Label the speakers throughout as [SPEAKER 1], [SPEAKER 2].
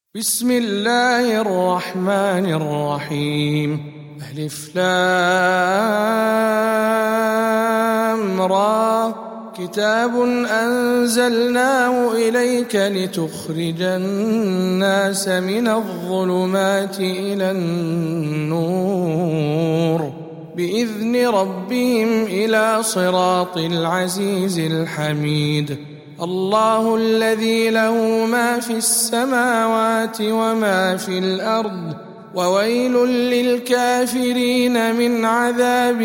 [SPEAKER 1] بسم الله الرحمن الرحيم. ألف لام را. كتاب أنزلناه إليك لتخرج الناس من الظلمات إلى النور بإذن ربهم إلى صراط العزيز الحميد. الله الذي له ما في السماوات وما في الأرض وويل للكافرين من عذاب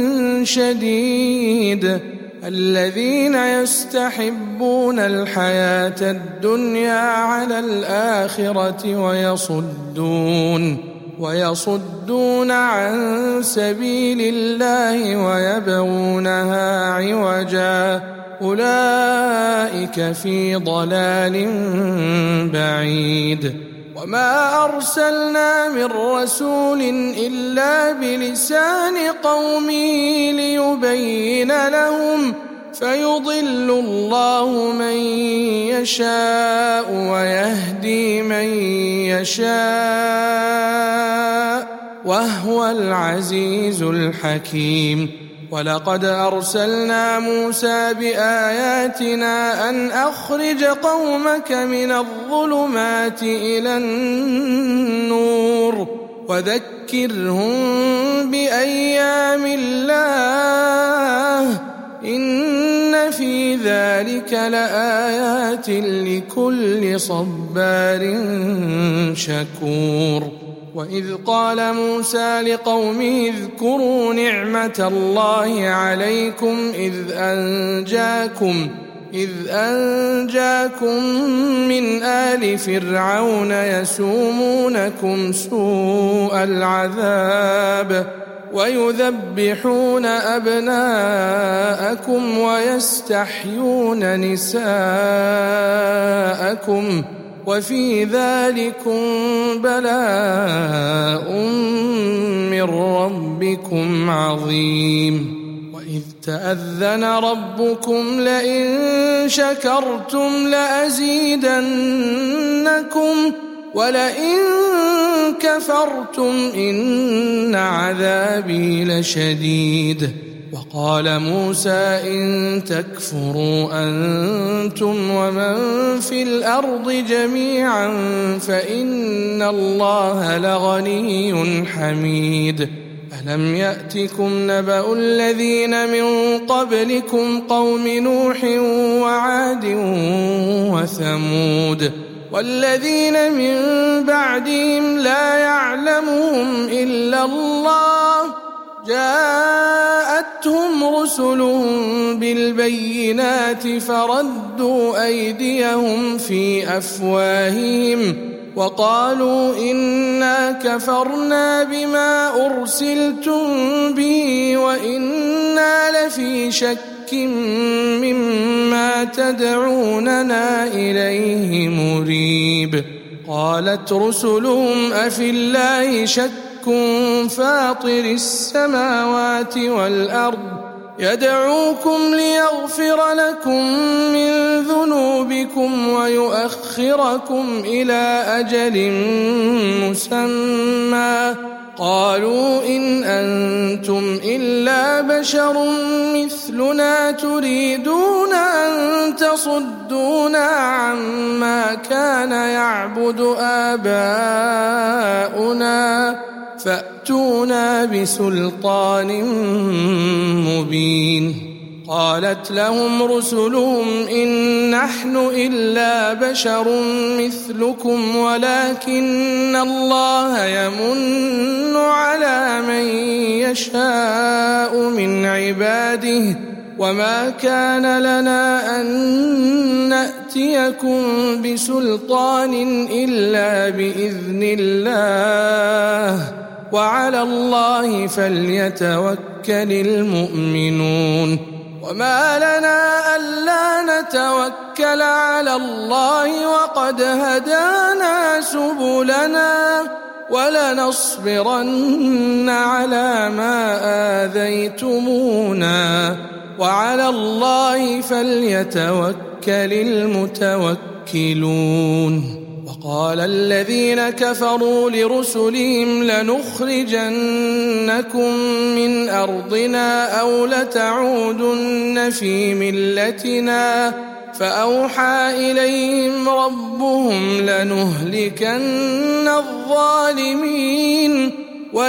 [SPEAKER 1] شديد. الذين يستحبون الحياة الدنيا على الآخرة ويصدون عن سبيل الله ويبغونها عوجا أولئك في ضلال بعيد. وما أرسلنا من رسول إلا بلسان قومه ليبين لهم فيضل الله من يشاء ويهدي من يشاء وهو العزيز الحكيم. ولقد أرسلنا موسى بآياتنا أن أخرج قومك من الظلمات إلى النور وذكرهم بأيام الله إن في ذلك لآيات لكل صبار شكور. وإذ قال موسى لقومه اذكروا نعمة الله عليكم إذ أنجاكم من آل فرعون يسومونكم سوء العذاب ويذبحون أبناءكم ويستحيون نساءكم وفي ذلكم بلاء من ربكم عظيم. وإذ تأذن ربكم لئن شكرتم لأزيدنكم ولئن كفرتم إن عذابي لشديد. وقال موسى إن تكفروا أنتم ومن في الأرض جميعا فإن الله لغني حميد. ألم يأتكم نبأ الذين من قبلكم قوم نوح وعاد وثمود والذين من بعدهم لا يعلمهم إلا الله جاءتهم رسلهم بالبينات فردوا أيديهم في أفواههم وقالوا إنا كفرنا بما أرسلتم به وإنا لفي شك مما تدعوننا إليه مريب. قالت رسلهم أفي الله شك فاطر السماوات والأرض يدعوكم ليغفر لكم من ذنوبكم ويؤخركم إلى أجل مسمى قالوا إن أنتم إلا بشر مثلنا تريدون أن تصدونا عما كان يعبد آباؤنا فأتونا بسلطان مبين. قالت لهم رسلهم إن نحن إلا بشر مثلكم ولكن الله يمن على من يشاء من عباده وما كان لنا أن نأتيكم بسلطان إلا بإذن الله وعلى الله فليتوكل المؤمنون. وما لنا ألا نتوكل على الله وقد هدانا سبلنا ولنصبرن على ما آذيتمونا وعلى الله فليتوكل المتوكلون. وقال الذين كفروا لرسلهم لنخرجنكم من أرضنا أو لتعودن في ملتنا فأوحى إليهم ربهم لنهلكن الظالمين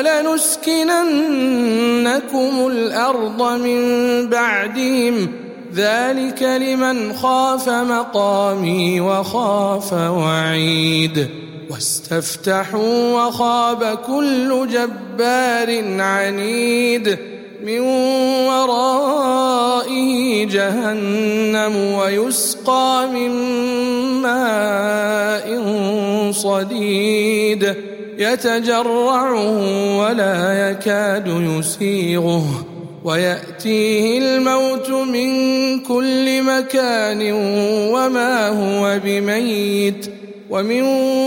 [SPEAKER 1] ولنسكننكم الأرض من بعدهم ذلك لمن خاف مقامي وخاف وعيد واستفتحوا وخاب كل جبار عنيد من ورائه جهنم ويسقى من ماء صديد يتجرعه ولا يكاد يسيغه ويأتيه الموت من كل مكان وما هو بميت ومن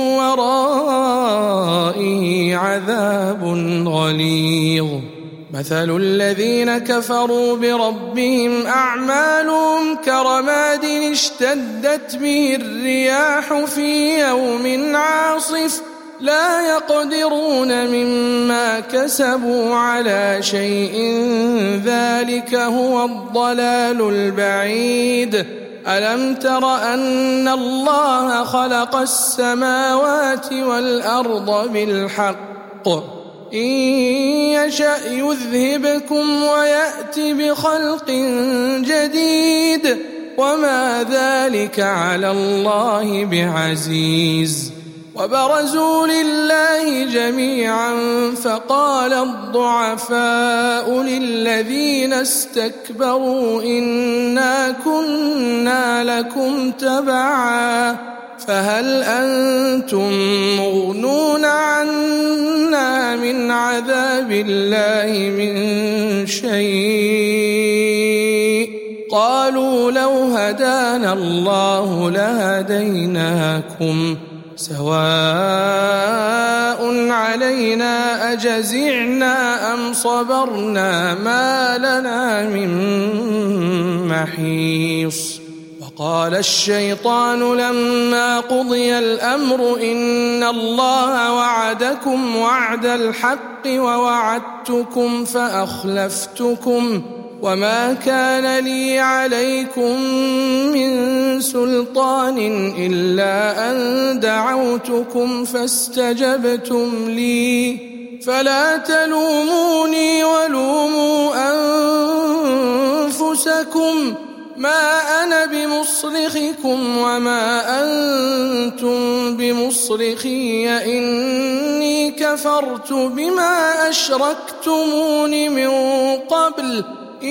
[SPEAKER 1] ورائه عذاب غليظ مثل الذين كفروا بربهم أعمالهم كرماد اشتدت به الرياح في يوم عاصف لا يقدرون مما كسبوا على شيء ذلك هو الضلال البعيد ألم تر أن الله خلق السماوات والأرض بالحق إن يشأ يذهبكم ويأت بخلق جديد وما ذلك على الله بعزيز وبرزوا لله جميعا فقال الضعفاء للذين استكبروا إنا كنا لكم تبعا فهل أنتم مغنون عنا من عذاب الله من شيء قالوا لو هدانا الله لهديناكم سواء علينا أجزعنا أم صبرنا ما لنا من محيص وقال الشيطان لما قضي الأمر إن الله وعدكم وعد الحق ووعدتكم فأخلفتكم وما كان لي عليكم من سلطان إلا أن دعوتكم فاستجبتم لي فلا تلوموني ولوموا أنفسكم ما أنا بمصرخكم وما أنتم بمصرخي إني كفرت بما أشركتمون من قبل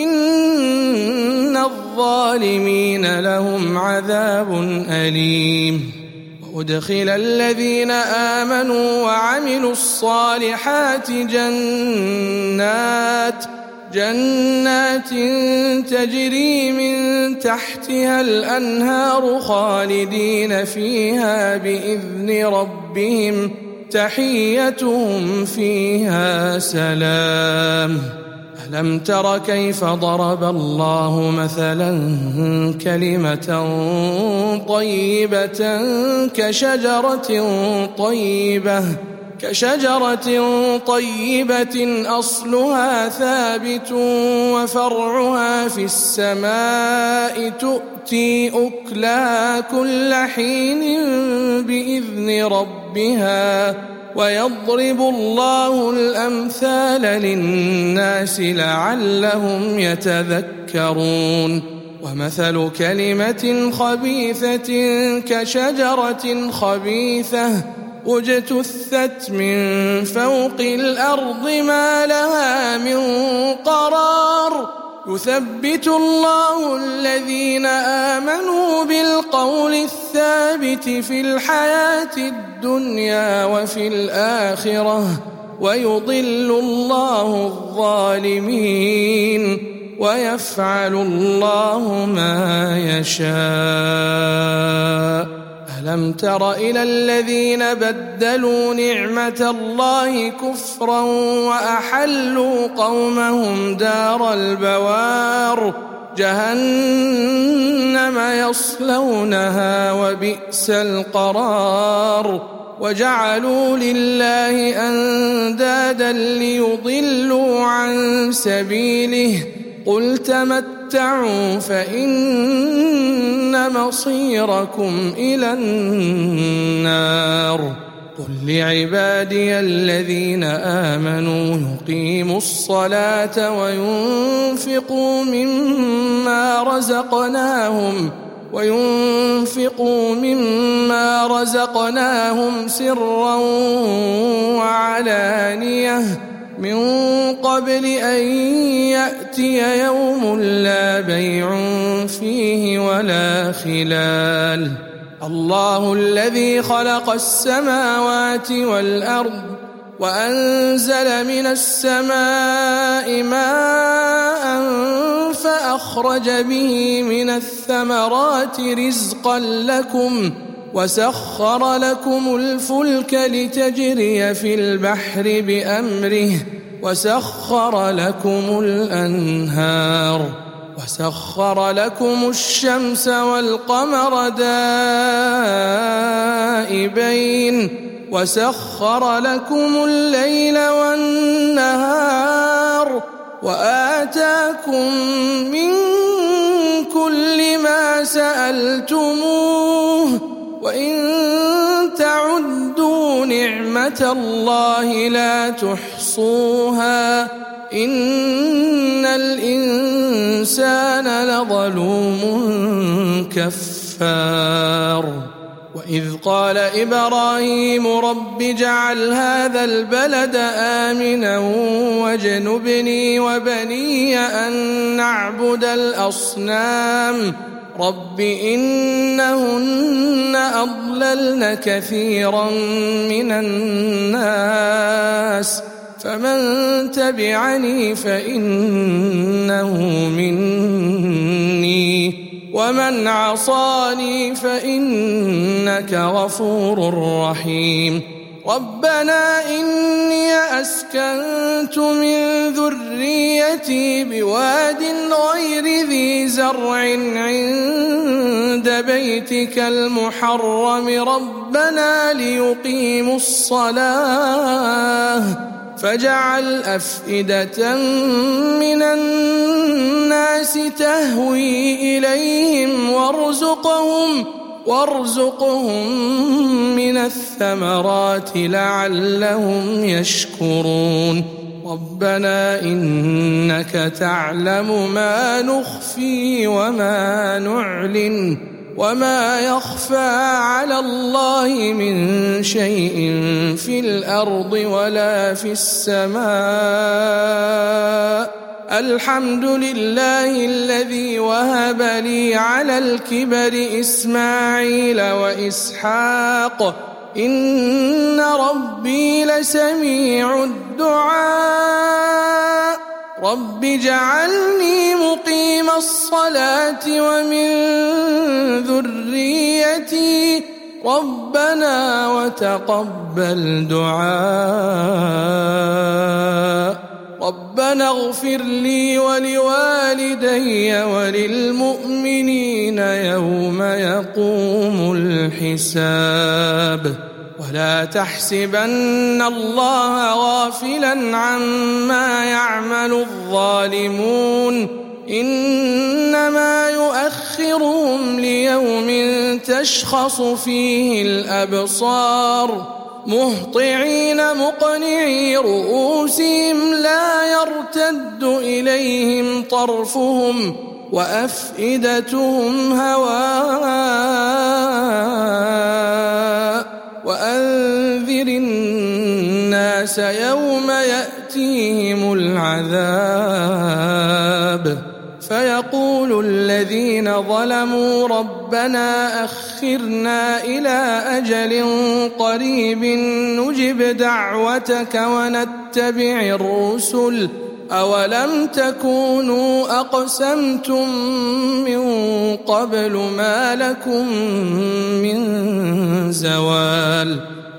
[SPEAKER 1] إن الظالمين لهم عذاب أليم وأدخل الذين آمنوا وعملوا الصالحات جنات تجري من تحتها الأنهار خالدين فيها بإذن ربهم تحيتهم فيها سلام ألم تر كيف ضرب الله مثلا كلمة طيبة كشجرة طيبة أصلها ثابت وفرعها في السماء تؤتي أكلها كل حين بإذن ربها ويضرب الله الأمثال للناس لعلهم يتذكرون ومثل كلمة خبيثة كشجرة خبيثة اجتثت من فوق الأرض ما لها من قرار يثبت الله الذين آمنوا بالقول الثابت في الحياة الدنيا وفي الآخرة ويضل الله الظالمين ويفعل الله ما يشاء ألم تر إلى الذين بدلوا نعمة الله كفرا وأحلوا قومهم دار البوار جهنم يصلونها وبئس القرار وجعلوا لله أندادا ليضلوا عن سبيله قل تمتعوا فإن مصيركم إلى النار قل لعبادي الذين آمنوا يقيموا الصلاة وينفقوا مما رزقناهم سرا وعلانية من قبل أن يأتي يوم لا بيع فيه ولا خلال الله الذي خلق السماوات والأرض وأنزل من السماء ماء فأخرج به من الثمرات رزقا لكم وسخر لكم الفلك لتجري في البحر بأمره وسخر لكم الأنهار وسخر لكم الشمس والقمر دائبين وسخر لكم الليل والنهار وآتاكم من كل ما سألتموه وإن تعدوا نعمة الله لا تحصوها إن الإنسان لظلوم كفار وإذ قال إبراهيم رب اجعل هذا البلد آمنا واجنبني وبني أن نعبد الأصنام رب إنهن أضللن كثيرا من الناس فمن تبعني فإنه مني ومن عصاني فإنك غفور رحيم ربنا إني أسكنت من ذريتي بواد غير ذي زرع عند بيتك المحرم ربنا ليقيموا الصلاة فاجعل أفئدة من الناس تهوي إليهم وارزقهم من الثمرات لعلهم يشكرون ربنا إنك تعلم ما نخفي وما نعلن وما يخفى على الله من شيء في الأرض ولا في السماء الحمد لله الذي وهب لي على الكبر إسماعيل وإسحاق إن ربي لسميع الدعاء رب اجعلني مقيم الصلاة ومن ذريتي ربنا وتقبل دعاء ربنا اغفر لي ولوالدي وللمؤمنين يوم يقوم الحساب ولا تحسبن الله غافلا عما يعمل الظالمون إنما يؤخرهم ليوم تشخص فيه الأبصار مهطعين مقنعي رؤوسهم لا يرتد إليهم طرفهم وأفئدتهم هواء وأنذر الناس يوم يأتيهم العذاب فيقول الذين ظلموا ربنا أخرنا إلى أجل قريب نجب دعوتك ونتبع الرسل أولم تكونوا أقسمتم من قبل ما لكم من زوال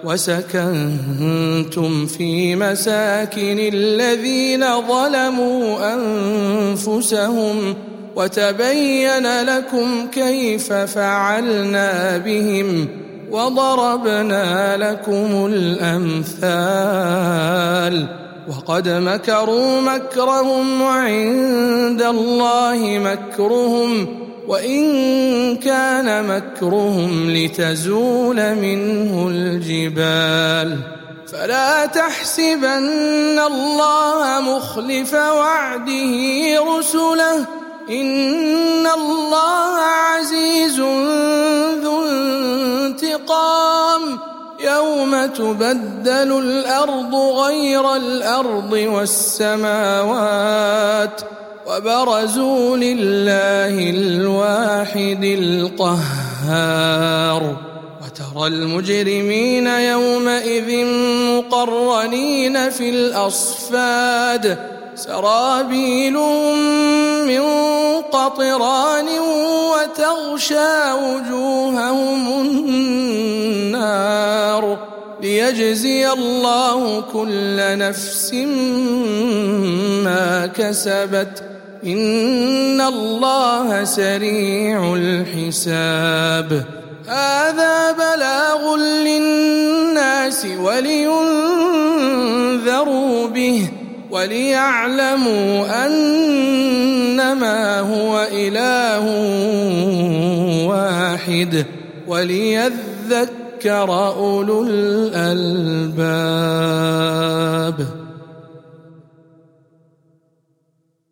[SPEAKER 1] وسكنتم في مساكن الذين ظلموا أنفسهم وتبين لكم كيف فعلنا بهم وضربنا لكم الأمثال وقد مكروا مكرهم وعند الله مكرهم وإن كان مكرهم لتزول منه الجبال فلا تحسبن الله مخلف وعده رسله إن الله عزيز ذو انتقام يوم تبدل الأرض غير الأرض والسماوات وبرزوا لله الواحد القهار وترى المجرمين يومئذ مقرنين في الأصفاد سرابيلهم من قطران وتغشى وجوههم النار ليجزي الله كل نفس ما كسبت إن الله سريع الحساب هذا بلاغ للناس ولينذروا به وليعلموا أنما هو إله واحد وليذكر أولو الألباب.